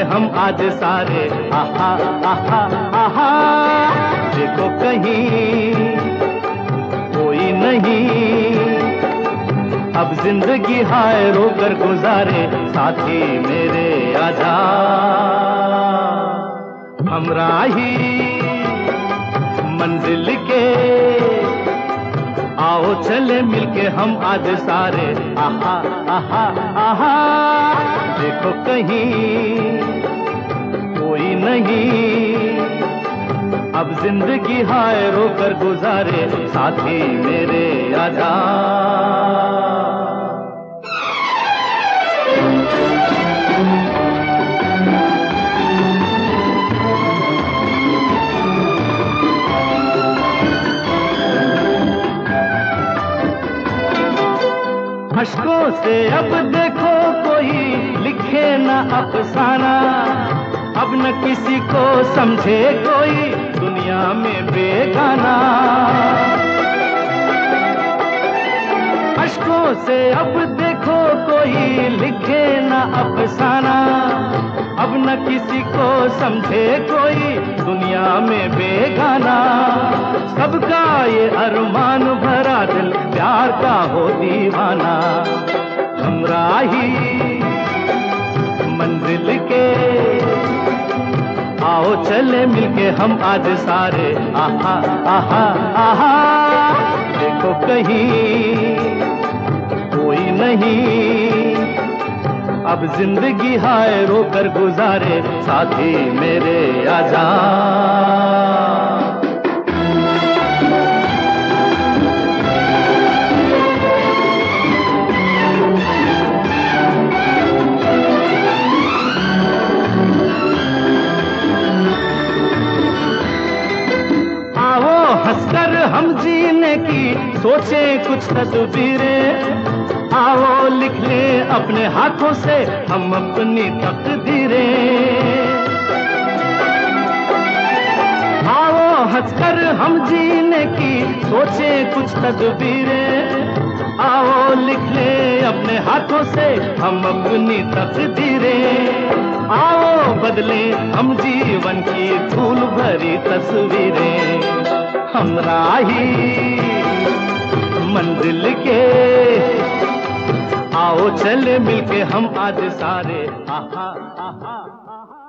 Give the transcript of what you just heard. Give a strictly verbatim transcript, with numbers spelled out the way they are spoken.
हम आज सारे। आहा आहा आहा, देखो कहीं कोई नहीं, अब जिंदगी हाय रोकर गुजारे। साथी मेरे आजा, हमराही मंजिल के, आओ चले मिलके हम आज सारे। आहा आहा आहा, देखो कहीं कोई नहीं, अब जिंदगी हाय रोकर गुजारे। साथी मेरे आजा। अश्कों से अब देखो कोई लिखे न अफसाना, अब न किसी को समझे कोई दुनिया में बेगाना। अश्कों से अब देखो कोई लिखे न अफसाना, अब न किसी को समझे कोई दुनिया में बेगाना। सबका ये अरमान भरा दिल प्यार का हो दीवाना, हमराही मंजिल के, आओ चले मिलके हम आज सारे। आहा आहा आहा, देखो कहीं कोई नहीं, अब जिंदगी हाय रोकर गुजारे। साथी मेरे आजा। हंसकर हम जीने की सोचे कुछ तस्वीरें, आओ लिख ले अपने हाथों से हम अपनी तकदीरें। आओ हंसकर हम जीने की सोचे कुछ तस्वीरें, आओ लिख ले अपने हाथों से हम अपनी तकदीरें। आओ बदले हम जीवन की धूल भरी तस्वीरें, हमराही मंजिल के, आओ चले मिलके हम आज सारे। आहा आहा आहा।